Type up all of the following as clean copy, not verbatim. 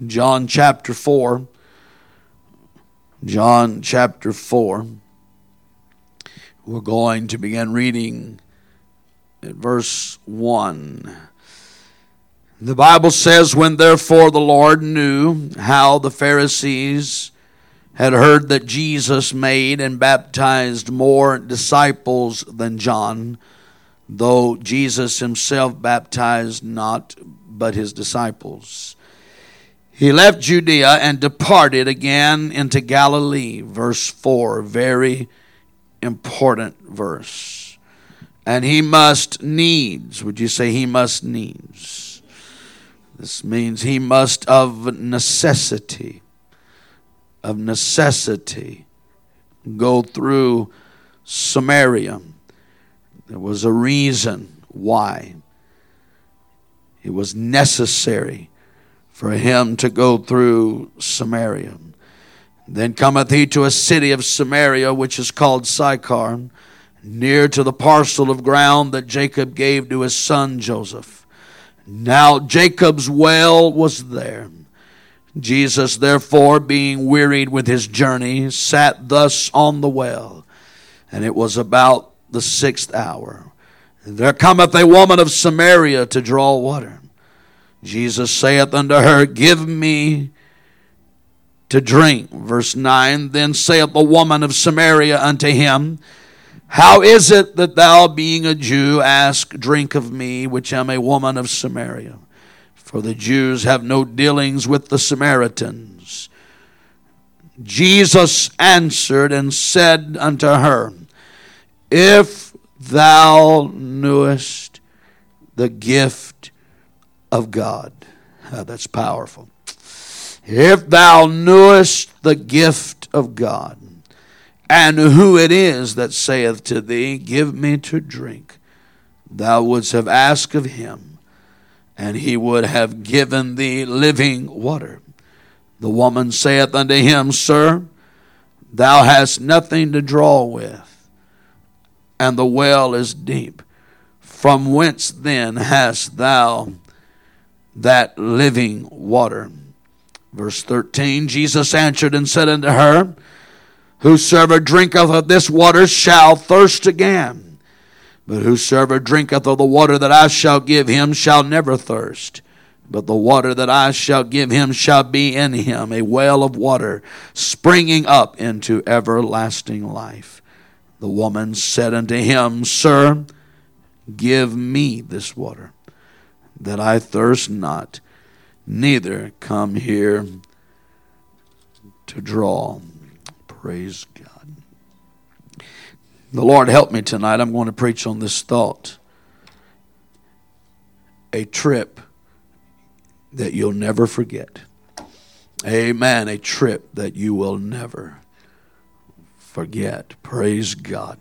John chapter 4. John chapter 4. We're going to begin reading at verse 1. The Bible says, when therefore the Lord knew how the Pharisees had heard that Jesus made and baptized more disciples than John, though Jesus himself baptized not, but his disciples, he left Judea and departed again into Galilee. Verse 4, very important verse. And he must needs, would you say he must needs? This means he must of necessity go through Samaria. There was a reason why it was necessary for him to go through Samaria. Then cometh he to a city of Samaria, which is called Sychar, near to the parcel of ground that Jacob gave to his son Joseph. Now Jacob's well was there. Jesus, therefore, being wearied with his journey, sat thus on the well. And it was about the 6th hour. And there cometh a woman of Samaria to draw water. Jesus saith unto her, give me to drink. Verse 9, then saith the woman of Samaria unto him, how is it that thou, being a Jew, ask drink of me, which am a woman of Samaria? For the Jews have no dealings with the Samaritans. Jesus answered and said unto her, if thou knewest the gift of God. That's powerful. If thou knewest the gift of God, and who it is that saith to thee, give me to drink, thou wouldst have asked of him, and he would have given thee living water. The woman saith unto him, sir, thou hast nothing to draw with, and the well is deep. From whence then hast thou that living water? Verse 13, Jesus answered and said unto her, whosoever drinketh of this water shall thirst again. But whosoever drinketh of the water that I shall give him shall never thirst. But the water that I shall give him shall be in him a well of water, springing up into everlasting life. The woman said unto him, sir, give me this water, that I thirst not, neither come here to draw. Praise God. The Lord help me tonight. I'm going to preach on this thought. A trip that you'll never forget. Amen. A trip that you will never forget. Praise God.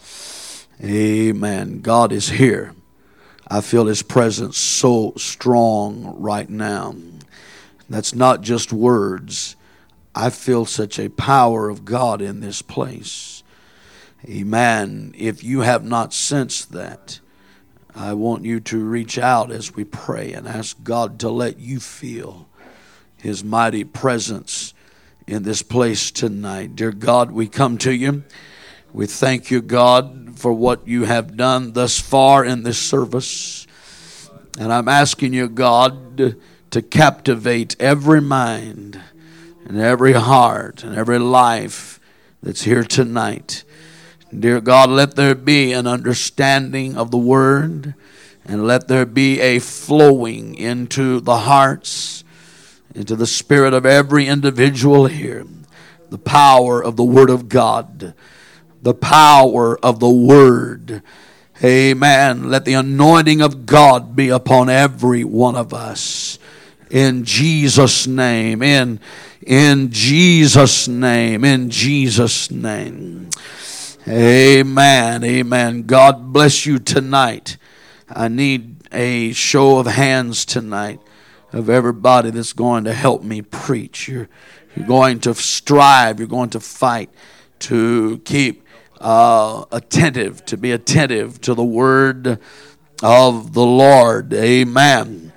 Amen. God is here. I feel his presence so strong right now. That's not just words. I feel such a power of God in this place. Amen. If you have not sensed that, I want you to reach out as we pray and ask God to let you feel his mighty presence in this place tonight. Dear God, we come to you. We thank you, God, for what you have done thus far in this service. And I'm asking you, God, to captivate every mind and every heart and every life that's here tonight. Dear God, let there be an understanding of the word, and let there be a flowing into the hearts, into the spirit of every individual here. The power of the word of God. The power of the word. Amen. Let the anointing of God be upon every one of us. In Jesus' name. In Jesus' name. In Jesus' name. Amen. Amen. God bless you tonight. I need a show of hands tonight of everybody that's going to help me preach. You're going to strive. You're going to fight to keep attentive, to be attentive to the word of the Lord. Amen.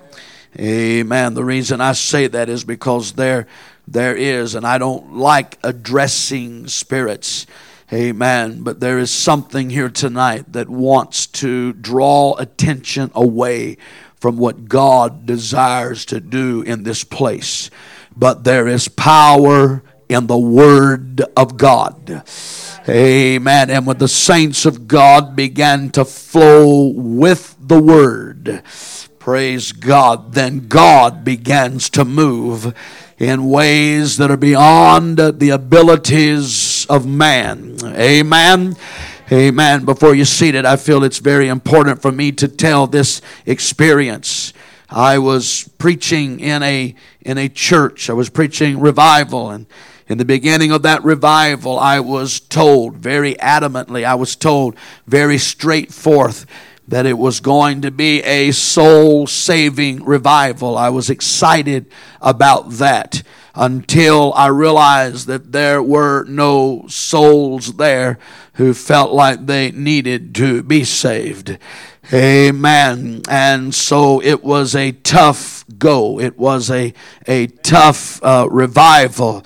Amen. The reason I say that is because there is, and I don't like addressing spirits. Amen. But there is something here tonight that wants to draw attention away from what God desires to do in this place. But there is power in the Word of God. Amen. And when the saints of God began to flow with the Word, praise God, then God begins to move in ways that are beyond the abilities of man. Amen. Amen. Before you're seated, I feel it's very important for me to tell this experience. I was preaching in a church. I was preaching revival, and in the beginning of that revival, I was told very adamantly, I was told very straightforth that it was going to be a soul-saving revival. I was excited about that until I realized that there were no souls there who felt like they needed to be saved. Amen. And so it was a tough go. It was a tough revival.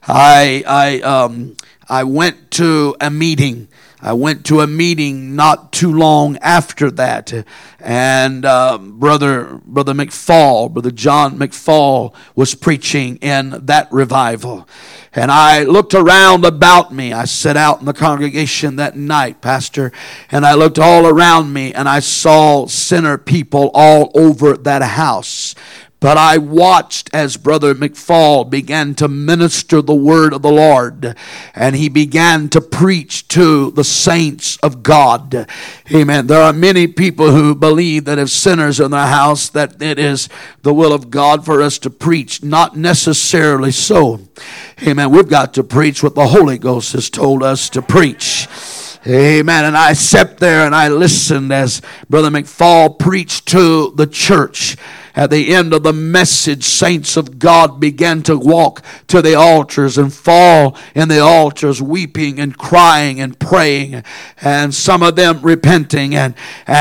I went to a meeting. I went to a meeting not too long after that, and Brother McFall, Brother John McFall, was preaching in that revival. And I looked around about me. I sat out in the congregation that night, Pastor, and I looked all around me, and I saw sinner people all over that house. But I watched as Brother McFall began to minister the word of the Lord, and he began to preach to the saints of God. Amen. There are many people who believe that if sinners are in their house, that it is the will of God for us to preach. Not necessarily so. Amen. We've got to preach what the Holy Ghost has told us to preach. Amen. And I sat there and I listened as Brother McFall preached to the church. At the end of the message, saints of God began to walk to the altars and fall in the altars, weeping and crying and praying, and some of them repenting. And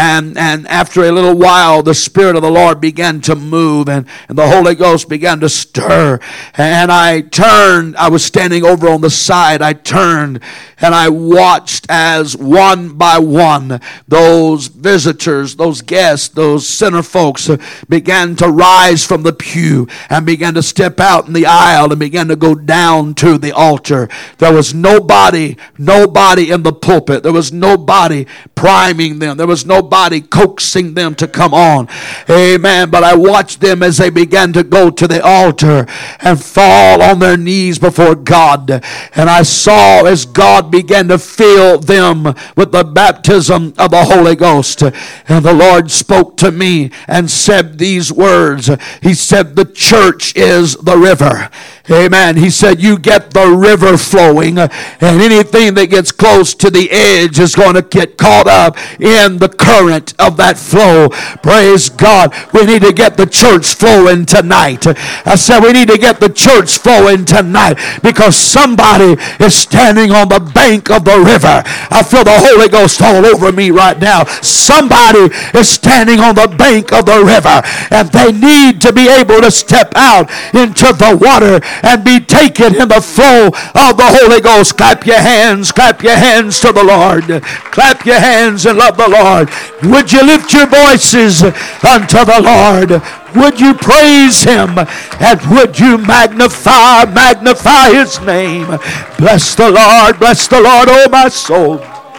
after a little while, the Spirit of the Lord began to move, and the Holy Ghost began to stir. And I turned. I was standing over on the side. I turned and I watched as one by one those visitors, those guests, those sinner folks began to rise from the pew and began to step out in the aisle and began to go down to the altar. There was nobody in the pulpit. There was nobody priming them. There was nobody coaxing them to come on. Amen. But I watched them as they began to go to the altar and fall on their knees before God. And I saw as God began to fill them with the baptism of the Holy Ghost. And the Lord spoke to me and said these words. He said, the church is the river. Amen. He said, you get the river flowing, and anything that gets close to the edge is going to get caught up in the current of that flow. Praise God. We need to get the church flowing tonight. I said we need to get the church flowing tonight because somebody is standing on the bank of the river. I feel the Holy Ghost all over me right now. Somebody is standing on the bank of the river, and they need to be able to step out into the water and be taken in the flow of the Holy Ghost. Clap your hands to the Lord. Clap your hands and love the Lord. Would you lift your voices unto the Lord? Would you praise Him? And would you magnify His name? Bless the Lord, oh my soul.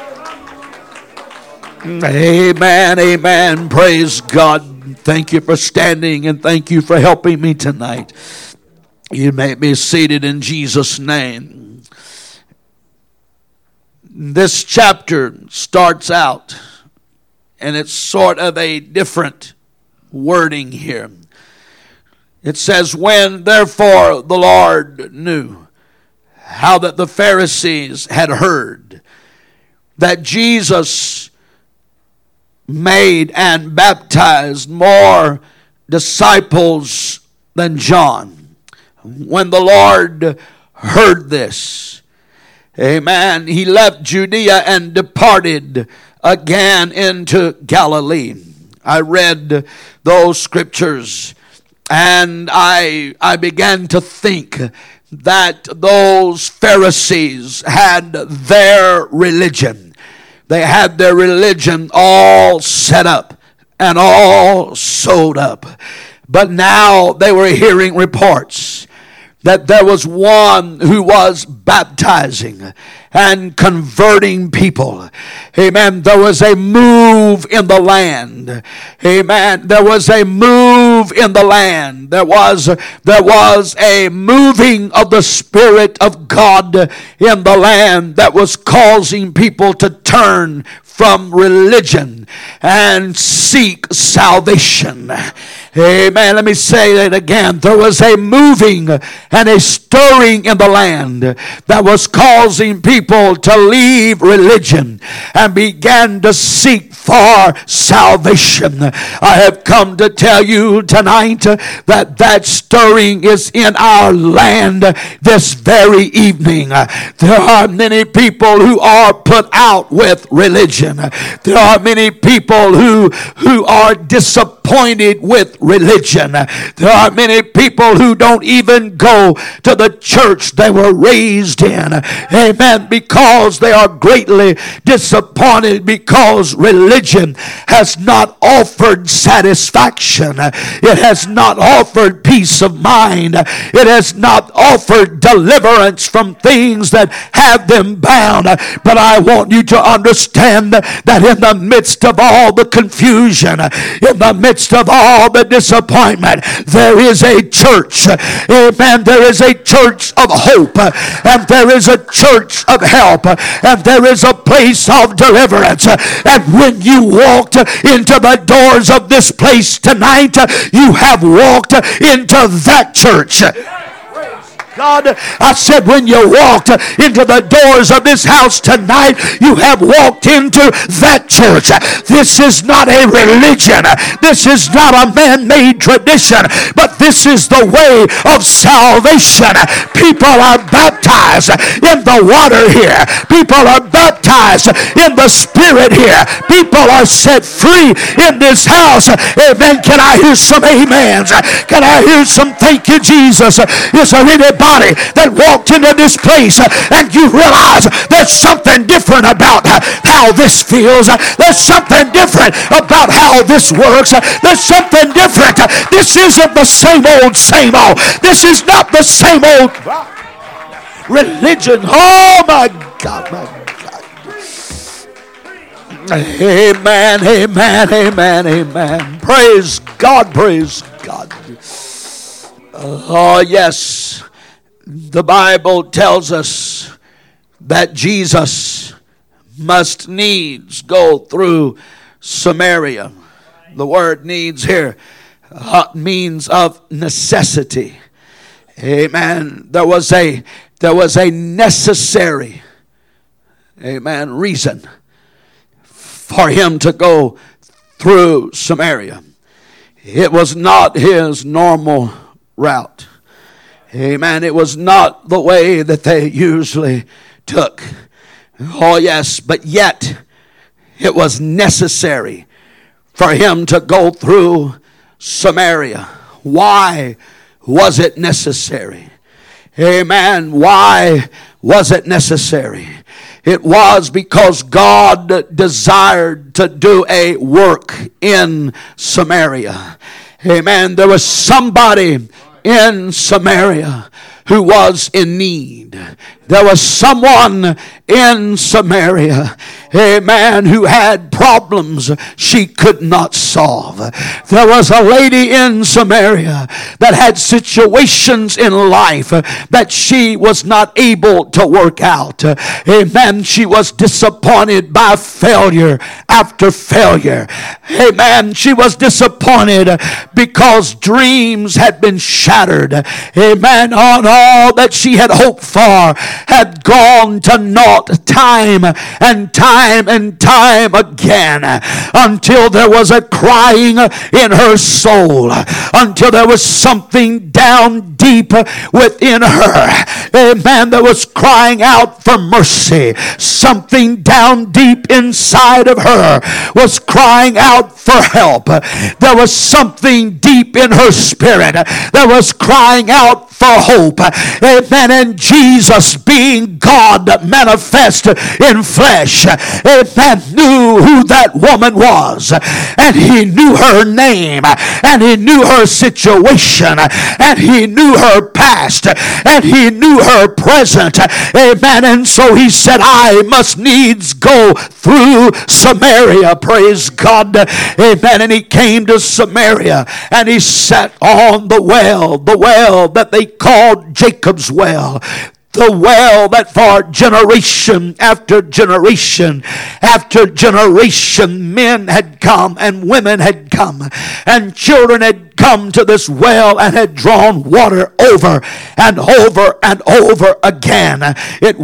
Amen, amen. Praise God. Thank you for standing and thank you for helping me tonight. You may be seated in Jesus' name. This chapter starts out, and it's sort of a different wording here. It says, when therefore the Lord knew how that the Pharisees had heard that Jesus made and baptized more disciples than John. When the Lord heard this, amen, He left Judea and departed again into Galilee. I read those scriptures And I began to think that those Pharisees had their religion. They had their religion all set up and all sewed up. But now they were hearing reports that there was one who was baptizing and converting people. Amen. There was a move in the land. Amen. There was a move in the land. There was a moving of the Spirit of God in the land that was causing people to turn from religion and seek salvation. Amen. Let me say that again. There was a moving and a stirring in the land that was causing people to leave religion and began to seek for salvation. I have come to tell you tonight that stirring is in our land this very evening. There are many people who are put out with religion. There are many people who are disappointed with religion. There are many people who don't even go to the church they were raised in. Amen. Because they are greatly disappointed because religion has not offered satisfaction. It has not offered peace of mind. It has not offered deliverance from things that have them bound. But I want you to understand that in the midst of all the confusion, in the midst of all the disappointment, there is a church. Amen. There is a church of hope, and there is a church of help, and there is a place of deliverance. And when you walked into the doors of this place tonight, you have walked into that church. God, I said when you walked into the doors of this house tonight, you have walked into that church. This is not a religion. This is not a man-made tradition, but this is the way of salvation. People are baptized in the water here. People are baptized in the Spirit here. People are set free in this house. Amen. Can I hear some amens? Can I hear some thank you, Jesus? Is there anybody that walked into this place and you realize there's something different about how this feels? There's something different about how this works. There's something different. This isn't the same old, same old. This is not the same old religion. Oh my God, my God. Amen, amen, amen, amen. Praise God, praise God. Oh yes. The Bible tells us that Jesus must needs go through Samaria. The word needs here means of necessity. Amen. There was a necessary, amen, reason for him to go through Samaria. It was not his normal route. Amen. It was not the way that they usually took. Oh yes, but yet it was necessary for him to go through Samaria. Why was it necessary? Amen. Why was it necessary? It was because God desired to do a work in Samaria. Amen. There was somebody in Samaria who was in need. There was someone in Samaria, amen, who had problems she could not solve. There was a lady in Samaria that had situations in life that she was not able to work out. Amen. She was disappointed by failure after failure. Amen. She was disappointed because dreams had been shattered. Amen. On all that she had hoped for had gone to naught sought time and time and time again until there was a crying in her soul, until there was something down deep within her, amen, that was crying out for mercy. Something down deep inside of her was crying out for help. There was something deep in her spirit that was crying out for hope. Amen. And Jesus, being God manifest in flesh, amen, knew who that woman was, and he knew her name, and he knew her situation, and he knew her past, and he knew her present. Amen. And so he said, I must needs go through Samaria. Praise God. Amen. And he came to Samaria, and he sat on the well that they called Jacob's well. The well that for generation after generation after generation, men had come and women had come and children had come to this well and had drawn water over and over and over again. It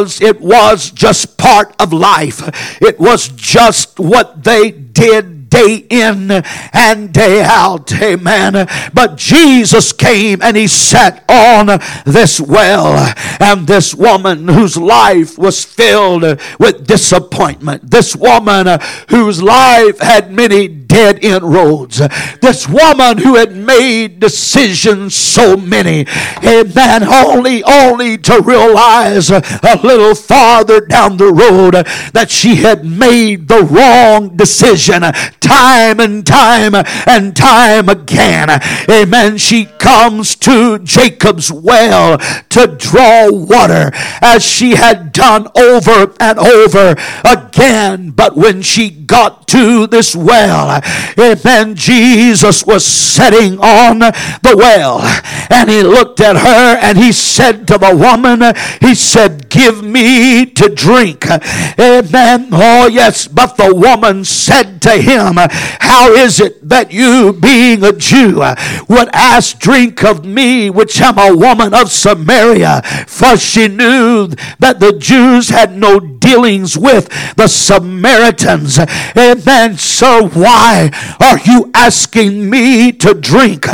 was just part of life. It was just what they did day in and day out. Amen. But Jesus came and he sat on this well, and this woman whose life was filled with disappointment, this woman whose life had many dead end roads, this woman who had made decisions so many, amen, only to realize a little farther down the road that she had made the wrong decision time and time and time again. Amen. She comes to Jacob's well to draw water, as she had done over and over again. But when she got to this well, amen, Jesus was sitting on the well, and he looked at her and he said to the woman, he said, give me to drink. Amen. Oh yes. But the woman said to him, how is it that you, being a Jew, would ask drink of me, which am a woman of Samaria? For she knew that the Jews had no dealings with the Samaritans. Amen. So why are you asking me to drink?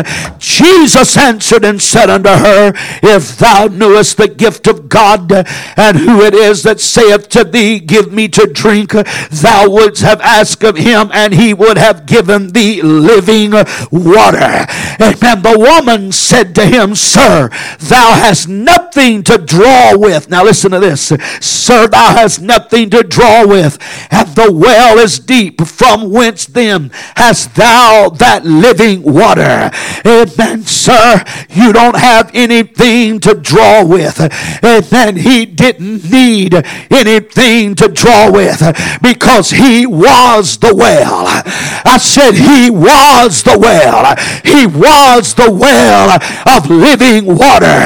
Jesus answered and said unto her, if thou knewest the gift of God, and who it is that saith to thee, give me to drink, thou wouldst have asked of him, and he would have given thee living water. Amen. The woman said to him, sir, thou hast nothing to draw with. Now listen to this. Sir, thou hast nothing to draw with, and the well is deep. From whence then hast thou that living water? Amen. Sir, you don't have anything to draw with. Amen. He didn't need anything to draw with, because he was the well. I said he was the well. He was the well of living water.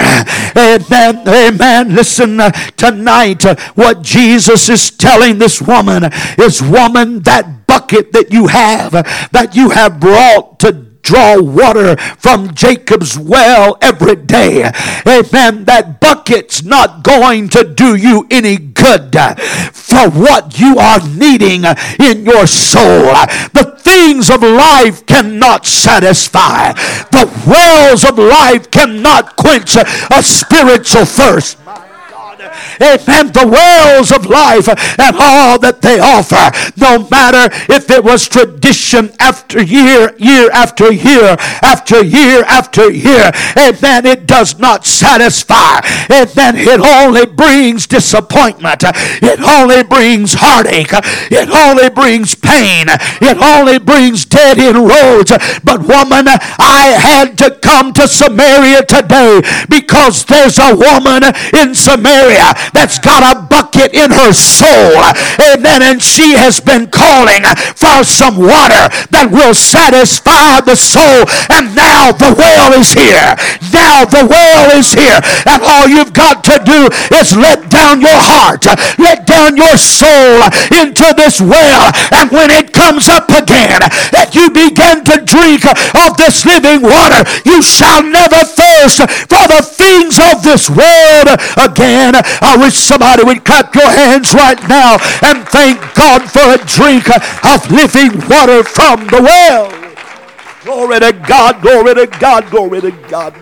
Amen. Amen. Listen, tonight what Jesus is telling this woman is, woman, that bucket that you have brought to draw water from Jacob's well every day, amen, that bucket's not going to do you any good for what you are needing in your soul. The things of life cannot satisfy. The wells of life cannot quench a spiritual thirst. Amen. The wells of life and all that they offer, no matter if it was tradition after year after year after year after year, amen, it does not satisfy. Amen. It only brings disappointment. It only brings heartache. It only brings pain. It only brings dead end roads. But woman, I had to come to Samaria today because there's a woman in Samaria that's got a bucket in her soul. Amen. And she has been calling for some water that will satisfy the soul. And now the well is here. Now the well is here. And all you've got to do is let down your heart, let down your soul into this well. And when it comes up again, that you begin to drink of this living water, you shall never thirst for the things things of this world again. I wish somebody would clap your hands right now and thank God for a drink of living water from the well. Glory to God, glory to God, glory to God.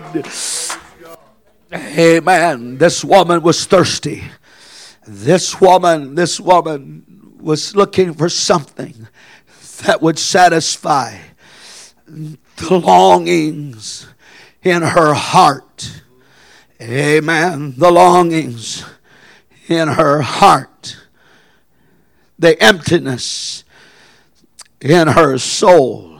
Amen. This woman was thirsty. This woman was looking for something that would satisfy the longings in her heart. Amen. The longings in her heart. The emptiness in her soul.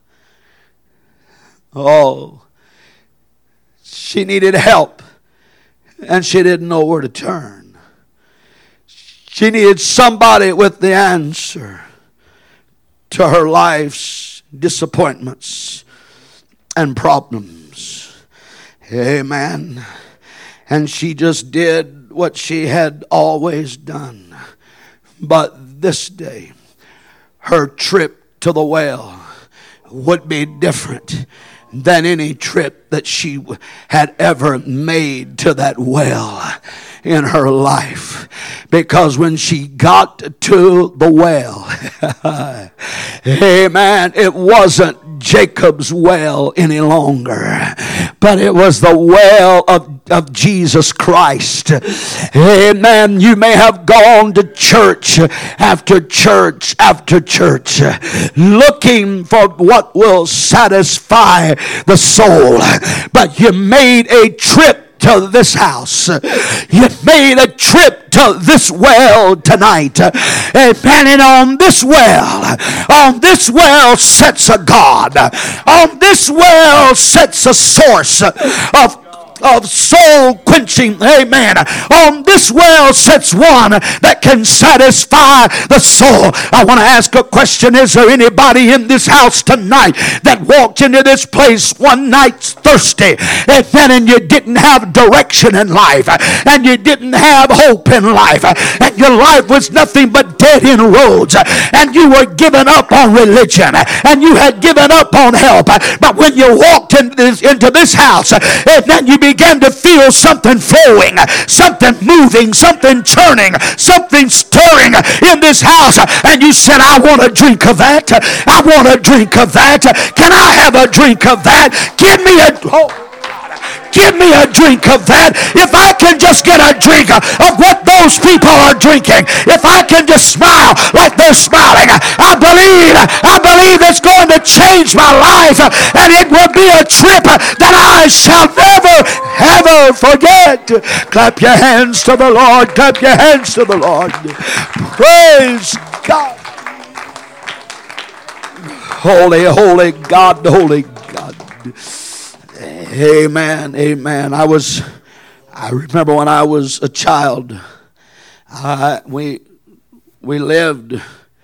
Oh, she needed help and she didn't know where to turn. She needed somebody with the answer to her life's disappointments and problems. Amen. And she just did what she had always done. But this day, her trip to the well would be different than any trip that she had ever made to that well in her life. Because when she got to the well, amen, it wasn't Jacob's well any longer, but it was the well of Jesus Christ. Amen. You may have gone to church after church after church looking for what will satisfy the soul, but you made a trip to this house. You made a trip to this well tonight. Amen. And on this well sits a God. On this well sits a source of soul quenching. Amen. On this well sits one that can satisfy the soul. I want to ask a question. Is there anybody in this house tonight that walked into this place one night thirsty, and you didn't have direction in life, and you didn't have hope in life, and your life was nothing but dead end roads, and you were giving up on religion, and you had given up on help, but when you walked into this house, and then you began to feel something flowing, something moving, something churning, something stirring in this house, and you said, I want a drink of that. I want a drink of that. Can I have a drink of that? Give me a drink of that. If I can just get a drink of what those people are drinking, if I can just smile like they're smiling, I believe it's going to change my life, and it will be a trip that I shall never, ever forget. Clap your hands to the Lord. Clap your hands to the Lord. Praise God. Holy, holy God, holy God. Amen, amen. I remember when I was a child, we lived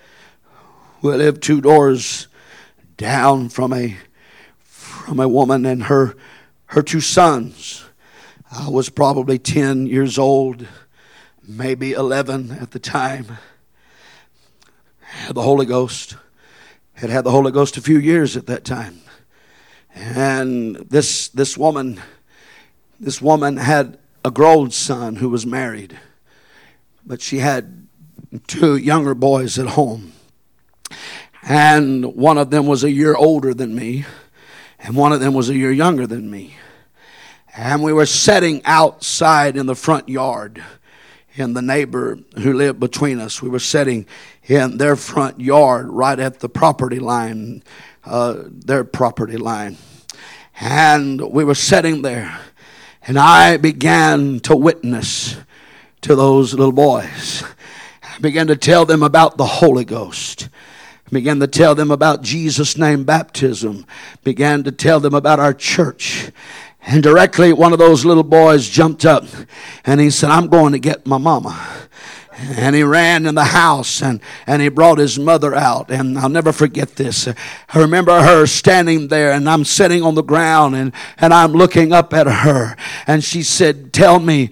2 doors down from a woman and her 2 sons. I was probably 10 years old, maybe 11 at the time. Had the Holy Ghost. Had the Holy Ghost a few years at that time. And this woman had a grown son who was married, but she had 2 younger boys at home, and one of them was a year older than me, and one of them was a year younger than me. And we were sitting outside in the front yard, and the neighbor who lived between us, we were sitting in their front yard right at the property line, their property line. And we were sitting there, and I began to witness to those little boys. I began to tell them about the Holy Ghost. I began to tell them about Jesus' name baptism. Began to tell them about our church. And directly one of those little boys jumped up, and he said, I'm going to get my mama. And he ran in the house and he brought his mother out. And I'll never forget this. I remember her standing there, and I'm sitting on the ground and I'm looking up at her. and she said, tell me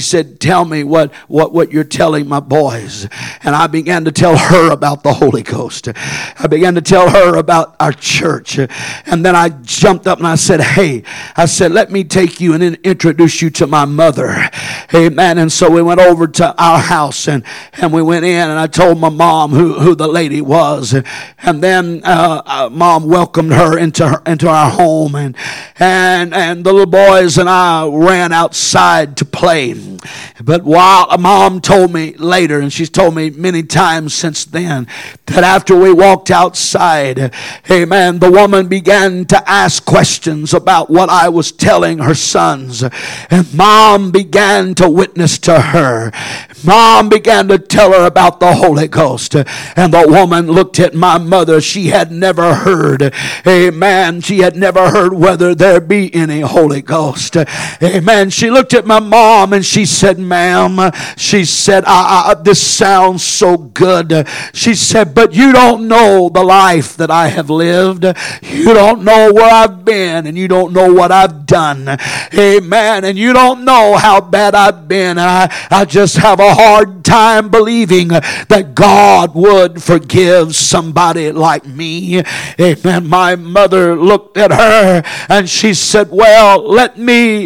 what you're telling my boys. And I began to tell her about the Holy Ghost. I began to tell her about our church. And then I jumped up and I said, hey, let me take you and introduce you to my mother. Amen. And so we went over to our house and we went in, and I told my mom who the lady was. And then mom welcomed her into our home, and the little boys and I ran outside to play. But while mom told me later, and she's told me many times since then, that after we walked outside, amen, the woman began to ask questions about what I was telling her sons. And mom began to witness to her. Mom began to tell her about the Holy Ghost. And the woman looked at my mother. She had never heard, amen, she had never heard whether there be any Holy Ghost. Amen. She looked at my mom and she said, ma'am, she said, this sounds so good. She said, but you don't know the life that I have lived. You don't know where I've been, and you don't know what I've done. Amen. And you don't know how bad I've been. I just have a hard time believing that God would forgive somebody like me. Amen. My mother looked at her and she said, well, let me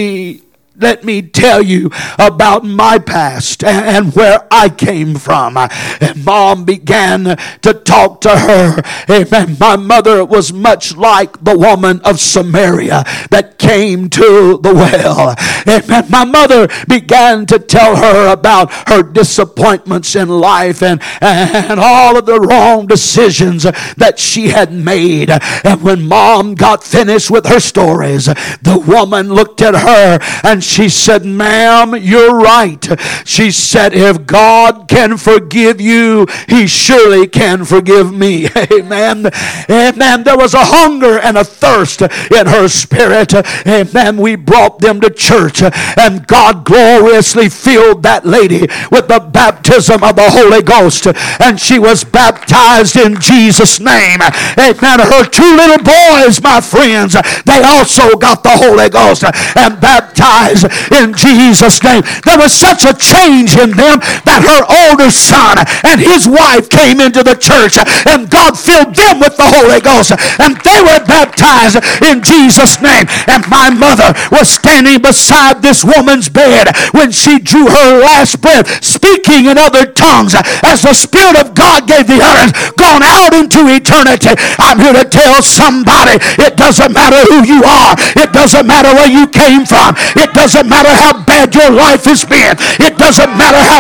tell you about my past and where I came from. And mom began to talk to her. Amen. My mother was much like the woman of Samaria that came to the well. Amen. My mother began to tell her about her disappointments in life and all of the wrong decisions that she had made. And when mom got finished with her stories, the woman looked at her and she said, ma'am, you're right. She said, if God can forgive you, he surely can forgive me. Amen. Amen. There was a hunger and a thirst in her spirit. Amen. We brought them to church, and God gloriously filled that lady with the baptism of the Holy Ghost, and she was baptized in Jesus' name. Amen. Her two little boys, my friends, they also got the Holy Ghost and baptized in Jesus' name. There was such a change in them that her older son and his wife came into the church, and God filled them with the Holy Ghost, and they were baptized in Jesus' name. And my mother was standing beside this woman's bed when she drew her last breath, speaking in other tongues as the Spirit of God gave the utterance, gone out into eternity. I'm here to tell somebody, it doesn't matter who you are. It doesn't matter where you came from. It doesn't matter how bad your life has been. It doesn't matter how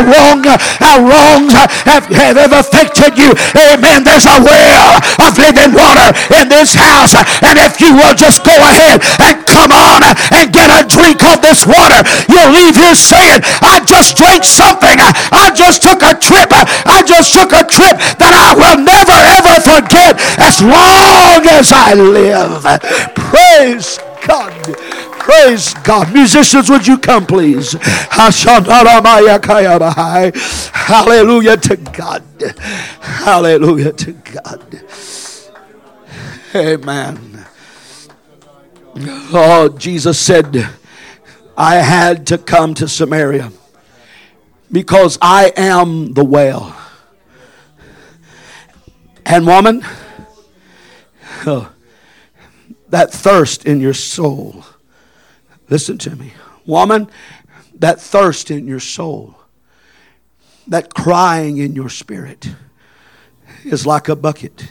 wrongs have ever affected you. Amen. There's a well of living water in this house, and if you will just go ahead and come on and get a drink of this water, you'll leave here saying, I just drank something. I just took a trip. I just took a trip that I will never ever forget as long as I live. Praise God. Praise God. Musicians, would you come, please? Hallelujah to God. Hallelujah to God. Amen. Oh, Jesus said, I had to come to Samaria because I am the well. And woman, that thirst in your soul, listen to me. Woman, that thirst in your soul, that crying in your spirit is like a bucket.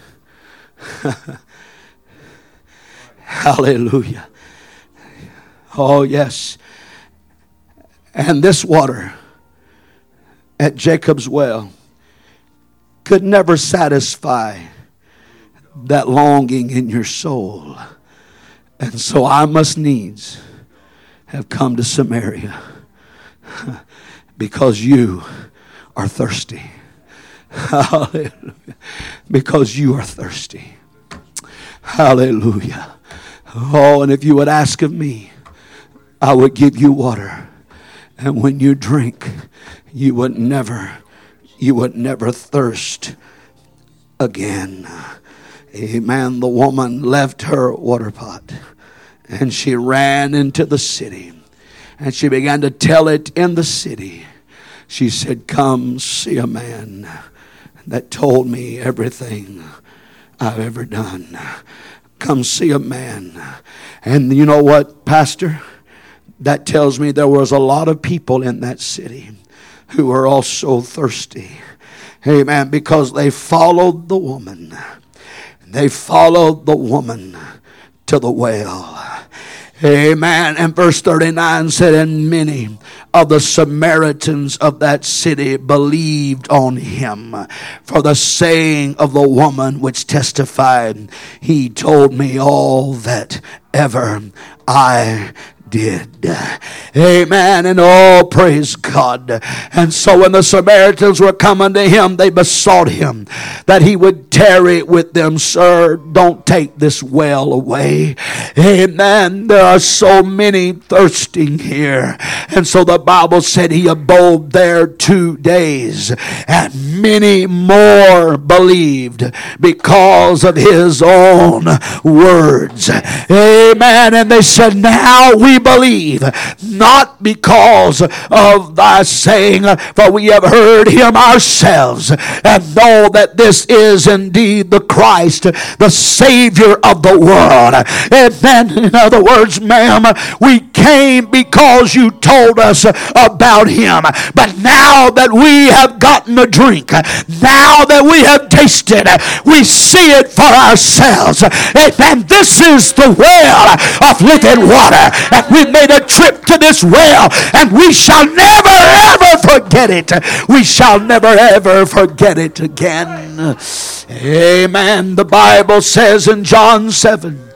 Hallelujah. Oh, yes. And this water at Jacob's well could never satisfy that longing in your soul. And so I must needs have come to Samaria because you are thirsty. Hallelujah. Because you are thirsty. Hallelujah. Oh, and if you would ask of me, I would give you water. And when you drink, you would never thirst again. Amen. The woman left her water pot and she ran into the city. And she began to tell it in the city. She said, come see a man that told me everything I've ever done. Come see a man. And you know what, Pastor? That tells me there was a lot of people in that city who were also thirsty. Amen. Because they followed the woman. They followed the woman to the well. Amen. And verse 39 said, and many of the Samaritans of that city believed on him for the saying of the woman which testified, he told me all that ever I did. Amen. And oh, praise God. And so when the Samaritans were coming to him, they besought him that he would tarry with them. Sir, don't take this well away. Amen. There are so many thirsting here. And so the Bible said he abode there 2 days, and many more believed because of his own words. Amen. And they said, now we believe, not because of thy saying, for we have heard him ourselves, and know that this is indeed the Christ, the Savior of the world. Amen. In other words, ma'am, we came because you told us about him. But now that we have gotten a drink, now that we have tasted, we see it for ourselves. Amen. This is the well of living water. And we made a trip to this well, and we shall never ever forget it. We shall never ever forget it again. Amen. The Bible says in John 7,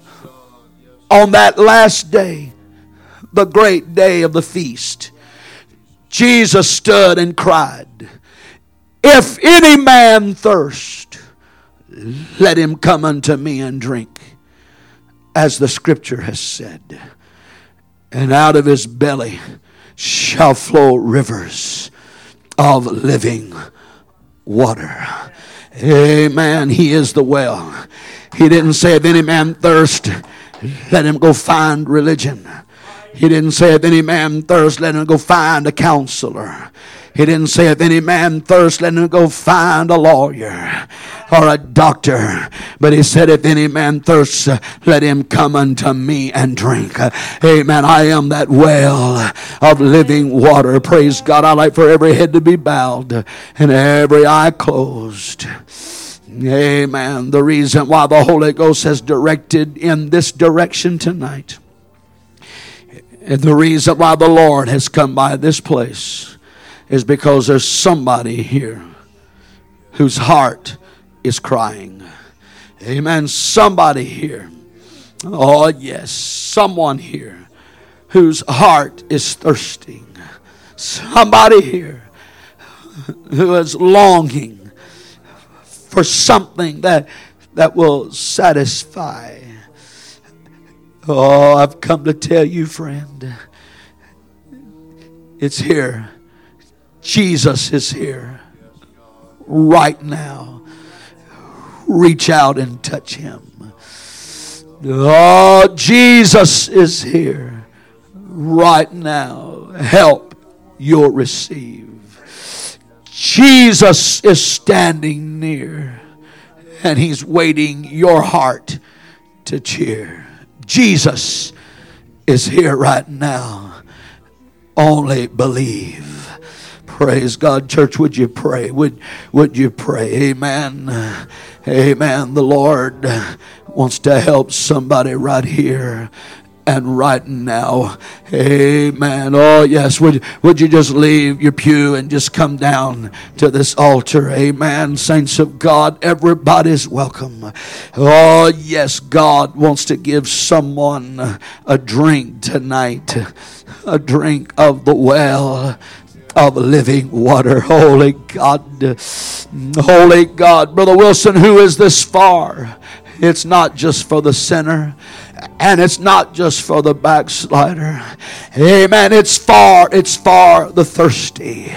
on that last day, the great day of the feast, Jesus stood and cried, if any man thirst, let him come unto me and drink, as the scripture has said. And out of his belly shall flow rivers of living water. Amen. He is the well. He didn't say, if any man thirst, let him go find religion. He didn't say, if any man thirst, let him go find a counselor. He didn't say, if any man thirst, let him go find a lawyer or a doctor. But he said, if any man thirst, let him come unto me and drink. Amen. I am that well of living water. Praise God. I like for every head to be bowed and every eye closed. Amen. The reason why the Holy Ghost has directed in this direction tonight, and the reason why the Lord has come by this place, is because there's somebody here whose heart is crying. Amen. Somebody here. Oh yes, someone here whose heart is thirsting. Somebody here who is longing for something that will satisfy. Oh, I've come to tell you, friend, it's here. Jesus is here right now. Reach out and touch him. Oh, Jesus is here right now. Help you'll receive. Jesus is standing near, and he's waiting your heart to cheer. Jesus is here right now. Only believe. Praise God. Church, would you pray? Would you pray? Amen. Amen. The Lord wants to help somebody right here and right now. Amen. Oh yes. Would you just leave your pew and just come down to this altar? Amen. Saints of God, everybody's welcome. Oh yes, God wants to give someone a drink tonight. A drink of the well of living water. Holy God. Holy God. Brother Wilson, who is this for? It's not just for the sinner, and it's not just for the backslider. Amen. It's for the thirsty.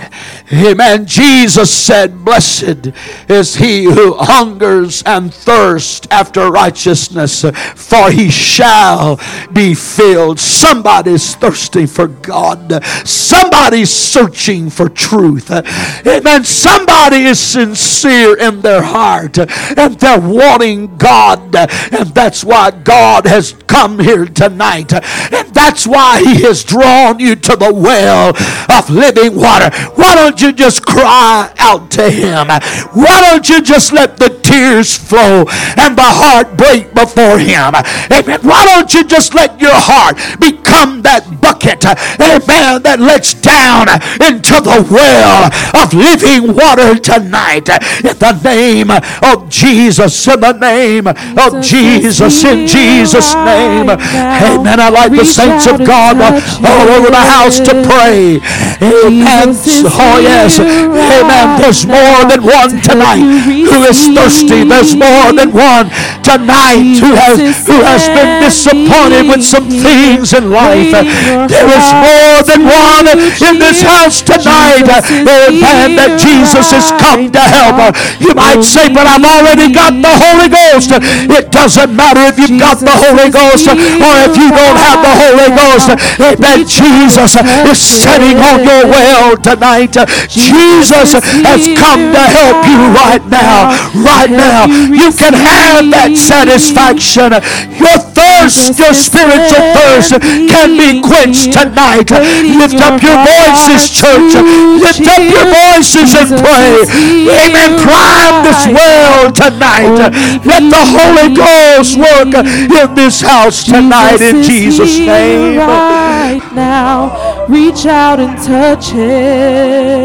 Amen. Jesus said, blessed is he who hungers and thirsts after righteousness, for he shall be filled. Somebody's thirsty for God. Somebody's searching for truth. Amen. Somebody is sincere in their heart, and they're wanting God, and that's why God has come here tonight, and that's why he has drawn you to the well of living water. Why don't you just cry out to him? Why don't you just let the tears flow and the heart break before him? Amen. Why don't you just let your heart become that bucket, amen, that lets down into the well of living water tonight, in the name of Jesus, in the name of Jesus, in Jesus' name. Amen. I like the saints of God all over the house to pray. Amen. Oh yes. Amen. There's more than one tonight who is thirsty. There's more than one tonight who has been disappointed with some things in life. There is more than one in this house tonight. Amen. That Jesus has come to help. You might say, but I've already got the Holy Ghost. It doesn't matter if you've got the Holy Ghost or if you don't have the Holy Ghost. Amen. Jesus is sitting on your well tonight. Jesus has come to help you right now. Right now. You can have that satisfaction. Your thirst, your spiritual thirst can be quenched tonight. Lift up your voices, church. Lift up your voices and pray. Amen. Climb this well tonight. Let the Holy Ghost work in this house tonight in Jesus' name. Right now, reach out and touch him.